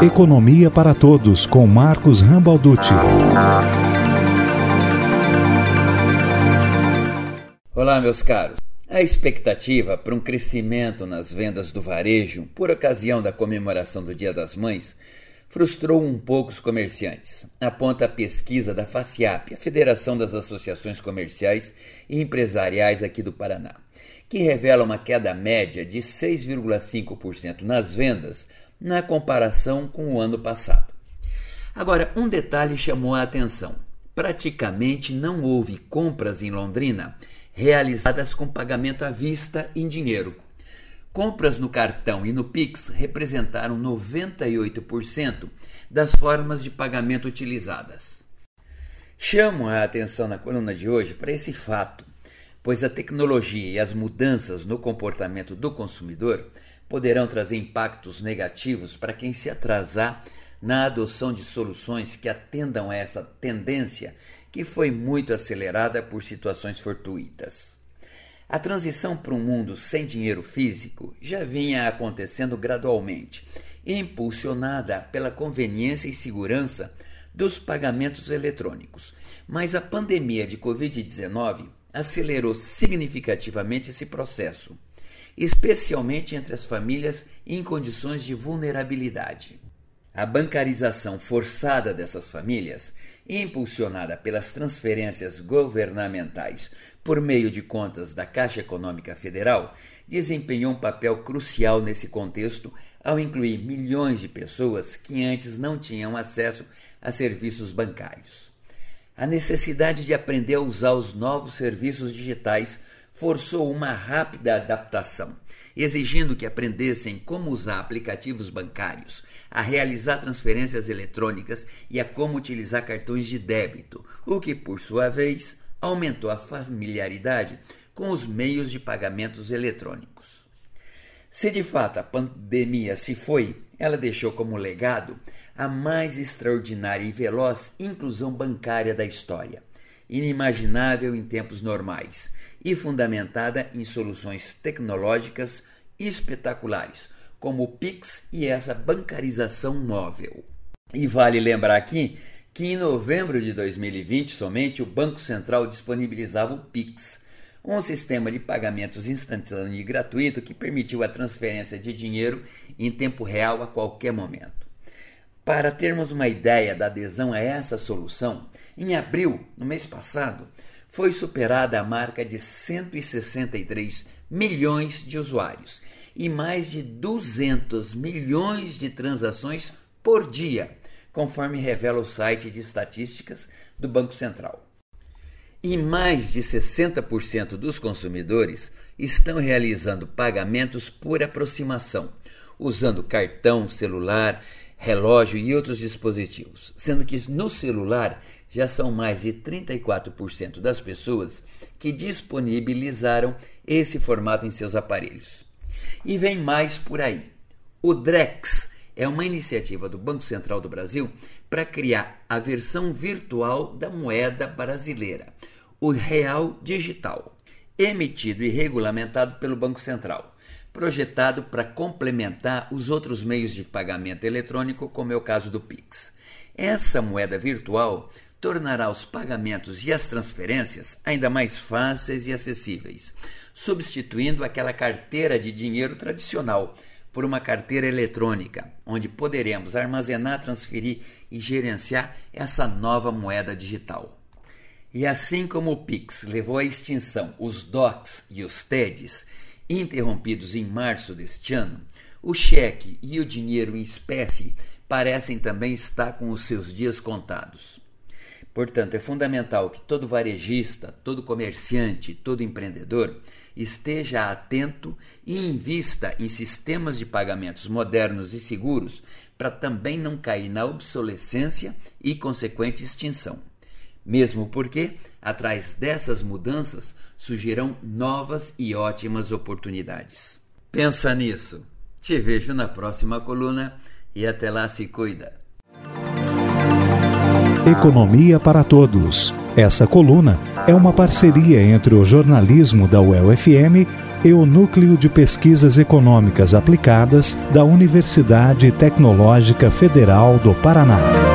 Economia para Todos, com Marcos Rambalducci. Olá, meus caros. A expectativa para um crescimento nas vendas do varejo por ocasião da comemoração do Dia das Mães frustrou um pouco os comerciantes, aponta a pesquisa da FACIAP, a Federação das Associações Comerciais e Empresariais aqui do Paraná, que revela uma queda média de 6,5% nas vendas na comparação com o ano passado. Agora, um detalhe chamou a atenção. Praticamente não houve compras em Londrina realizadas com pagamento à vista em dinheiro. Compras no cartão e no Pix representaram 98% das formas de pagamento utilizadas. Chamo a atenção na coluna de hoje para esse fato, pois a tecnologia e as mudanças no comportamento do consumidor poderão trazer impactos negativos para quem se atrasar na adoção de soluções que atendam a essa tendência que foi muito acelerada por situações fortuitas. A transição para um mundo sem dinheiro físico já vinha acontecendo gradualmente, impulsionada pela conveniência e segurança dos pagamentos eletrônicos, mas a pandemia de Covid-19 acelerou significativamente esse processo, especialmente entre as famílias em condições de vulnerabilidade. A bancarização forçada dessas famílias, impulsionada pelas transferências governamentais por meio de contas da Caixa Econômica Federal, desempenhou um papel crucial nesse contexto ao incluir milhões de pessoas que antes não tinham acesso a serviços bancários. A necessidade de aprender a usar os novos serviços digitais forçou uma rápida adaptação, exigindo que aprendessem como usar aplicativos bancários, a realizar transferências eletrônicas e a como utilizar cartões de débito, o que, por sua vez, aumentou a familiaridade com os meios de pagamentos eletrônicos. Se de fato a pandemia se foi, ela deixou como legado a mais extraordinária e veloz inclusão bancária da história, inimaginável em tempos normais e fundamentada em soluções tecnológicas espetaculares, como o Pix e essa bancarização móvel. E vale lembrar aqui que em novembro de 2020 somente o Banco Central disponibilizava o Pix, um sistema de pagamentos instantâneo e gratuito que permitiu a transferência de dinheiro em tempo real a qualquer momento. Para termos uma ideia da adesão a essa solução, em abril, no mês passado, foi superada a marca de 163 milhões de usuários e mais de 200 milhões de transações por dia, conforme revela o site de estatísticas do Banco Central. E mais de 60% dos consumidores estão realizando pagamentos por aproximação, usando cartão, celular, relógio e outros dispositivos, sendo que no celular já são mais de 34% das pessoas que disponibilizaram esse formato em seus aparelhos. E vem mais por aí. O Drex é uma iniciativa do Banco Central do Brasil para criar a versão virtual da moeda brasileira, o Real Digital, emitido e regulamentado pelo Banco Central, projetado para complementar os outros meios de pagamento eletrônico, como é o caso do Pix. Essa moeda virtual tornará os pagamentos e as transferências ainda mais fáceis e acessíveis, substituindo aquela carteira de dinheiro tradicional por uma carteira eletrônica, onde poderemos armazenar, transferir e gerenciar essa nova moeda digital. E assim como o Pix levou à extinção os DOTs e os TEDs, interrompidos em março deste ano, o cheque e o dinheiro em espécie parecem também estar com os seus dias contados. Portanto, é fundamental que todo varejista, todo comerciante, todo empreendedor esteja atento e invista em sistemas de pagamentos modernos e seguros para também não cair na obsolescência e consequente extinção. Mesmo porque, atrás dessas mudanças, surgirão novas e ótimas oportunidades. Pensa nisso. Te vejo na próxima coluna e até lá, se cuida. Economia para Todos. Essa coluna é uma parceria entre o jornalismo da UEL-FM e o Núcleo de Pesquisas Econômicas Aplicadas da Universidade Tecnológica Federal do Paraná.